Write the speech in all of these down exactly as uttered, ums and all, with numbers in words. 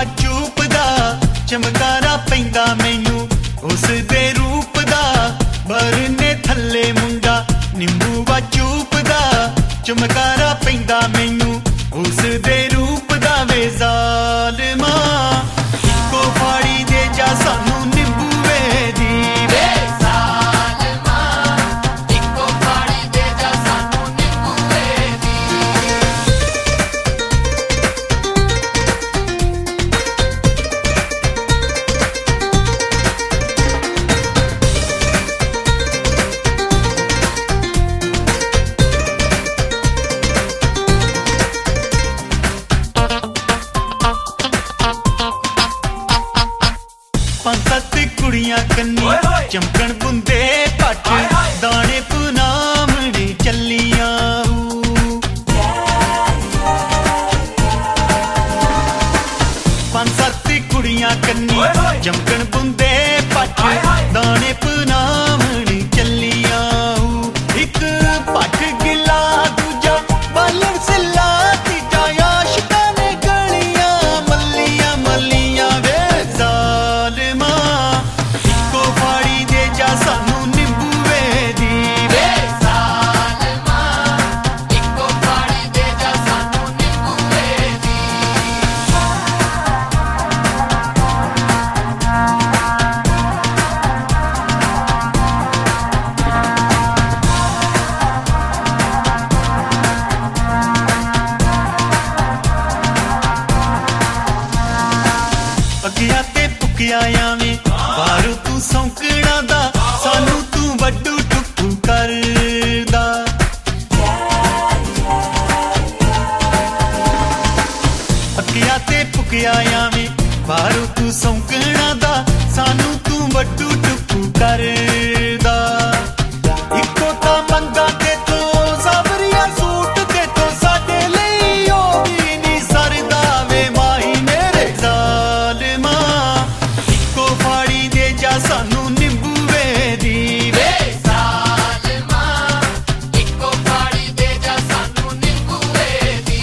ਨਿੰਬੂਆ ਚੂਪਦਾ ਚਮਕਾਰਾ ਪੈਂਦਾ ਮੈਨੂੰ ਉਸ ਦੇ ਰੂਪ ਦਾ ਬਰਨੇ ਥੱਲੇ ਮੁੰਡਾ ਨਿੰਬੂਆ ਚੂਪਦਾ ਚਮਕਾਰਾ ਪੈਂਦਾ ਮੈਨੂੰ ਉਸ ਦੇ ਰੂਪ ਦਾ ਵੇ ਜ਼ਾਲਮਾ ਇੱਕੋ ਫਾੜੀ ਦੇ ਜਾ ਸਾਨੂੰ ਨਿੰਬੂਏ ਦੀ ਵੇ ਜ਼ਾਲਮਾ ਇੱਕੋ ਫਾੜੀ ਦੇ ਜਾ ਸਾਨੂੰ ਨਿੰਬੂਏ ਦੀ ਪੰਜ ਸੱਤ ਕੁੜੀਆਂ ਕੰਨੀ ਚਮਕਣ ਬੁੰਦੇ ਪੱਟ ਦਾਣੇ ਪੁਨਾਮਣੇ ਚੱਲੀਆਂ ਪੰਜ ਸੱਤ ਕੁੜੀਆਂ ਕੰਨੀ ਚਮਕਣ ਬੁੰਦੇ ਪੱਟ ਦਾਣੇ ਪੁਨਾਮਣੇ ਚੱਲੀਆਂ ਇੱਕ ਪੱਟ ਗਿਲਾ ਦੂਜਾ ਬਾਲਣ ਸਿੱਲਾ ਤੀਜਾ ਆਸ਼ਕਾਂ ਨੇ ਗਲੀਆਂ ਮੱਲੀਆਂ ਮੱਲੀਆਂ ਵੇ ਜ਼ਾਲਮਾ ਇੱਕੋ ਫਾੜੀ ਦੇ ਜਾ ਸਾਨੂੰ ਨਿੰਬੂਏ ਦੀ ਵੇ ਜ਼ਾਲਮਾ ਇੱਕੋ ਫਾੜੀ ਦੇ ਜਾ ਸਾਨੂੰ ਨਿੰਬੂਏ ਦੀ ਅੱਗਿਆ ਤੇ ਪੁੱਕਿਆ ਆਵੇਂ ਬਾਹਰੋਂ ਤੂੰ ਸੌਂਕਣਾ ਦਾ ਸਾਨੂੰ ਤੂੰ ਵੱਡੂ ਟੁੱਕੂ ਕਰਦਾ ਅੱਗਿਆ ਤੇ ਪੁੱਕਿਆ ਆਵੇਂ ਬਾਹਰੋਂ ਤੂੰ ਸੌਂਕਣਾ ਦਾ ਸਾਨੂੰ ਤੂੰ ਵੱਡੂ ਟੁੱਕੂ ਕਰਦਾ ਇੱਕੋ ਤਾਂ ਮੰਗਾ ਤੇ ਤੂੰ ਸਾਬਰੀਆ ਸੂਟ ਤੇ ਤੂੰ ਸਾਡੇ ਲਈ ਉਹ ਵੀ ਨਹੀਂ ਸਰਦਾ ਵੇ ਮਾਹੀ ਮੇਰੇ ਜ਼ਾਲਮਾ ਇੱਕੋ ਫਾੜੀ ਦੇ ਜਾ ਸਾਨੂੰ ਨਿੰਬੂਏ ਦੀ ਵੇ ਜ਼ਾਲਮਾ ਇੱਕੋ ਫਾੜੀ ਦੇ ਜਾ ਸਾਨੂੰ ਨਿੰਬੂਏ ਦੀ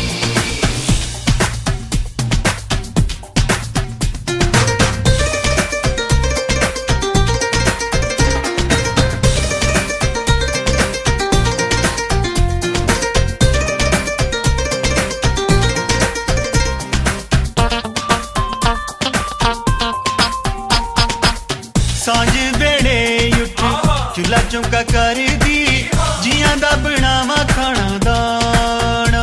ਸਾਂਝ ਵੇਲੇ ਉੱਠ ਚੁੱਲ੍ਹਾ ਚੌਂਕਾ ਕਰਦੀ ਜੀਆਂ ਦਾ ਬਣਾਵਾ ਖਾਣਾ ਦਾਣਾ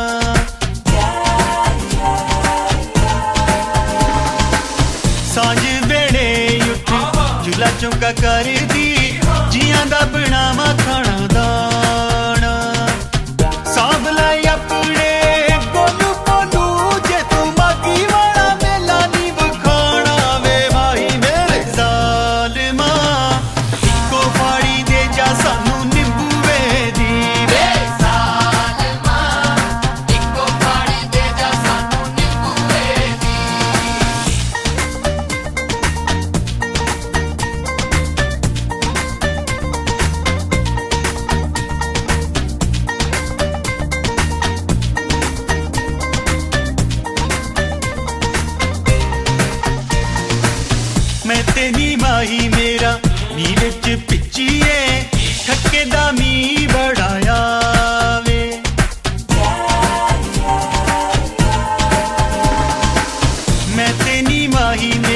ਸਾਂਝ ਵੇਲੇ ਉੱਠ ਚੁੱਲ੍ਹਾ ਚੌਂਕਾ ਕਰਦੀ ਜੀਆਂ ਦਾ ਬਣਾਵਾ ਖਾਣਾ ਦਾਣਾ ਸਾਂਭ ਲੈ ਆਪਣੇ ਗੋਲੂ ਗੋਲੂ ਜੇ ਤੂੰ ਮਾਗੀ ਵਾਲਾ ਮੇਲਾ ਨੀ ਵਿਖਾਣਾ ਵੇ ਭਾਈ ਮੇਰੇ ਜ਼ਾਲਮਾ ਇੱਕੋ ਫਾੜੀ ਦੇ ਜਾ ਸਾਨੂੰ ਨਿੰਬੂਏ ਦੀ ਵੇ ਜ਼ਾਲਮਾ ਇੱਕੋ ਫਾੜੀ ਦੇ ਜਾ ਸਾਨੂੰ ਨਿੰਬੂਏ ਦੀ ਮੈਂ ਤੇ ਨੀ ਮਾਹੀ ਮੇਰਾ ਨੀ ਵਿੱਚ ਪਿੱਚੀਏ ਠੱਕੇ ਦਾ ਮੀਂਹ ਬੜਾਇਆ ਵੇ ਮੈਂ ਤੇ ਨੀ ਮਾਹੀ